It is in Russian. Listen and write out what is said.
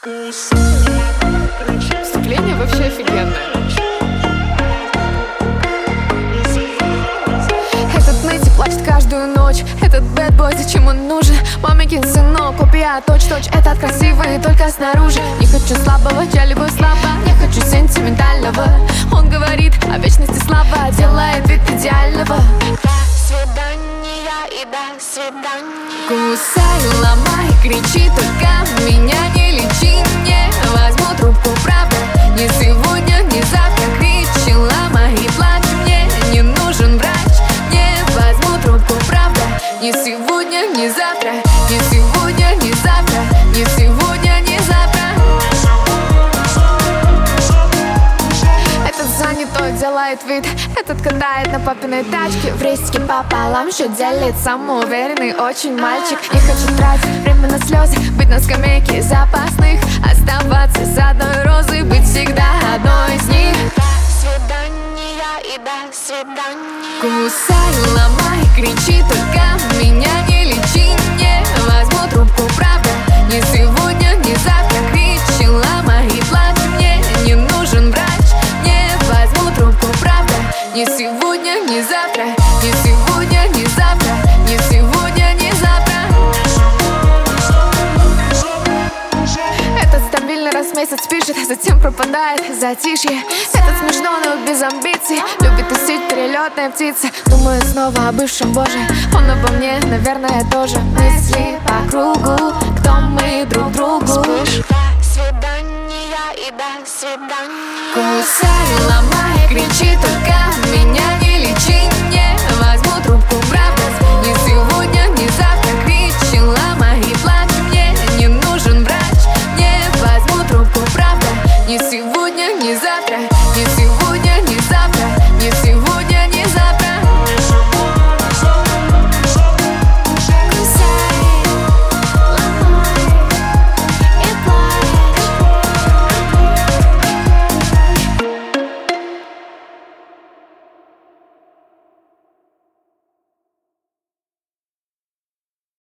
Вступление вообще офигенное. Этот Нэти плачет каждую ночь. Этот бэтбой, зачем он нужен? Мамикин сынок, копия точь-точь. Этот красивый только снаружи. Не хочу слабого, я люблю слабо. Не хочу сентиментального. Он говорит о вечности слабо, делает вид идеального. Свидания и до свидания. Кусай, ломай, кричи, только меня не лечи. Не возьму трубку, правда. Не сегодня, не завтра. Кричи, ломай и плачь. Мне не нужен врач. Не возьму трубку, правда. Не сегодня, не завтра. Не сегодня, не завтра. Не сегодня, не завтра. Этот занятой делает вид. Этот катает на папиной тачке. В рейсике пополам еще делит. Самоуверенный очень мальчик. Не хочу тратить время на слезы. Быть на скамейке запасных. Оставаться с одной розой. Быть всегда одной из них. Свидания и до свидания. Кусай, ломай, кричи, только меня не лечи. Не возьму трубку, правда. Не сегодня, не завтра. Кричи, ломай и плачь. Мне не нужен врач. Не возьму трубку, правда. Не сегодня, не завтра. Не сегодня, не завтра. Не сегодня, не завтра. Этот стабильно раз в месяц пишет, затем пропадает затишье. Этот смешно, но без амбиций. Любит тусить перелетная птица. Думаю снова о бывшем, боже. Он обо мне, наверное, тоже. Мысли по кругу, кто мы друг другу. Свидания и до свидания. Кусай, ломай, кричи, только меня не